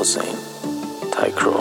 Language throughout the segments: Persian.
حسین تایکرو.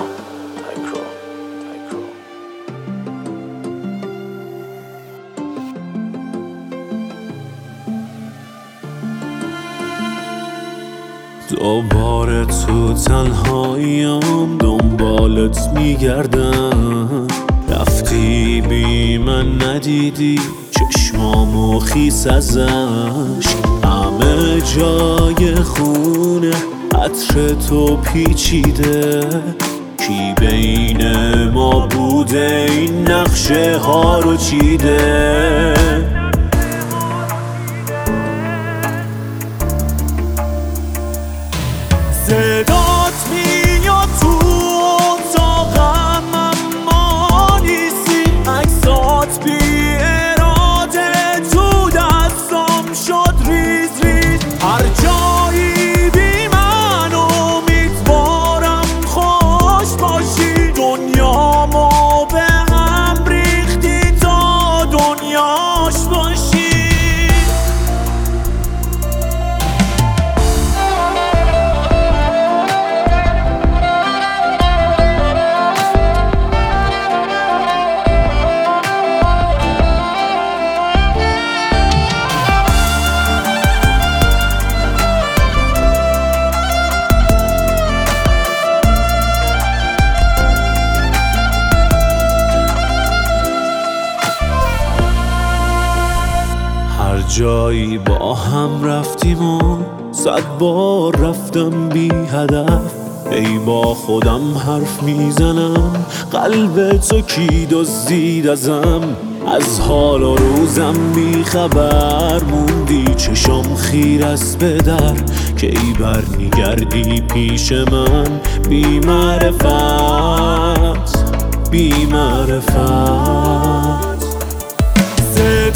دوباره تو تنهاییم دنبالت میگردم، رفتی بی من ندیدی چشمامو خیس ازش، همه جای خونه عطر تو پیچیده، کی بین ما بوده این نقشه ها رو چیده؟ صدات میاد تو اتاقم اما نیستی، عکسات بی اراده تو دستم شد ریز ریز، هر جایی بی من امیدوارم خوش باشی، دنیامو به هم ریختی تا دنیاش باشی. جایی با هم رفتیم و 100 بار رفتم بی هدف، ای با خودم حرف میزنم قلب تو کی دزدید ازم، از حال و روزم بی خبر موندی، چشم خیر است به در که ای برمیگردی پیش من، بی معرفت بی معرفت.